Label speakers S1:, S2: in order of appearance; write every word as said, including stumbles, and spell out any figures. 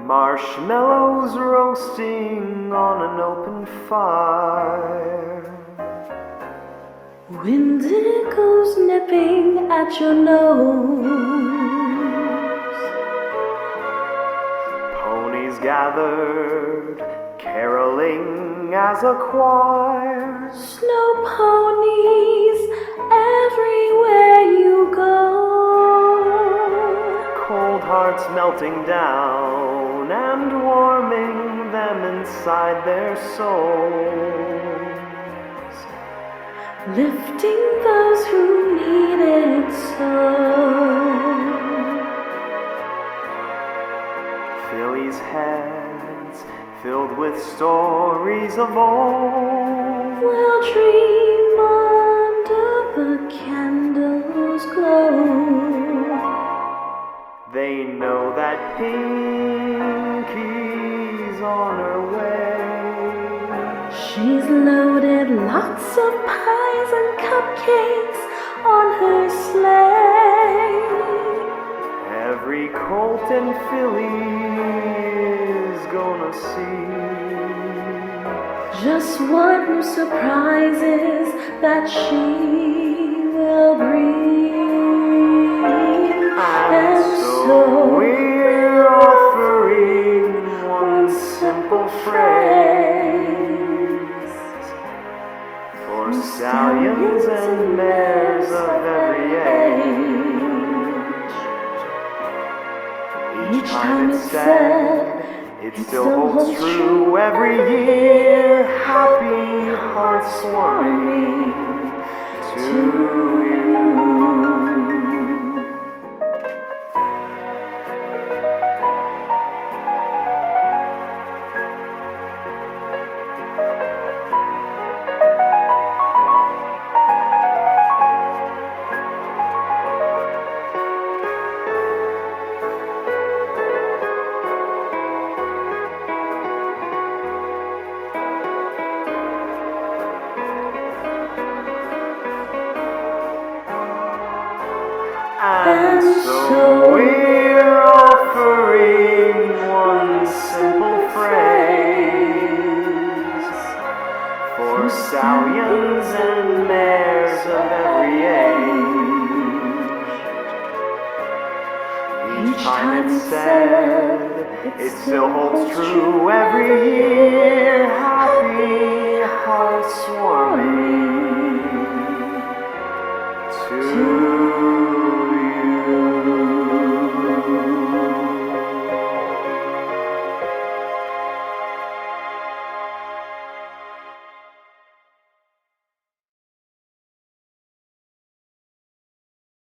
S1: Marshmallows roasting on an open fire.
S2: Wind goes nipping at your nose.
S1: Ponies gathered, caroling as a choir.
S2: Snow ponies everywhere you go.
S1: Cold hearts melting down and warming them inside their souls.
S2: Lifting those who need it so.
S1: Philly's heads filled with stories of old.
S2: We'll dream under the candles' glow.
S1: They know that Pinky's on her way.
S2: She's loaded lots of pies and cupcakes on her sleigh.
S1: Every colt and filly is gonna see
S2: just what surprises that she will bring.
S1: And,
S2: And
S1: so,
S2: so
S1: we're offering one simple phrase for stallions and mares of every age. Each time it's said, it still holds true every year. Happy heartwarming to you. And so we're offering one simple phrase for stallions and mares of every age. Each time it's said, it still holds true every year. Happy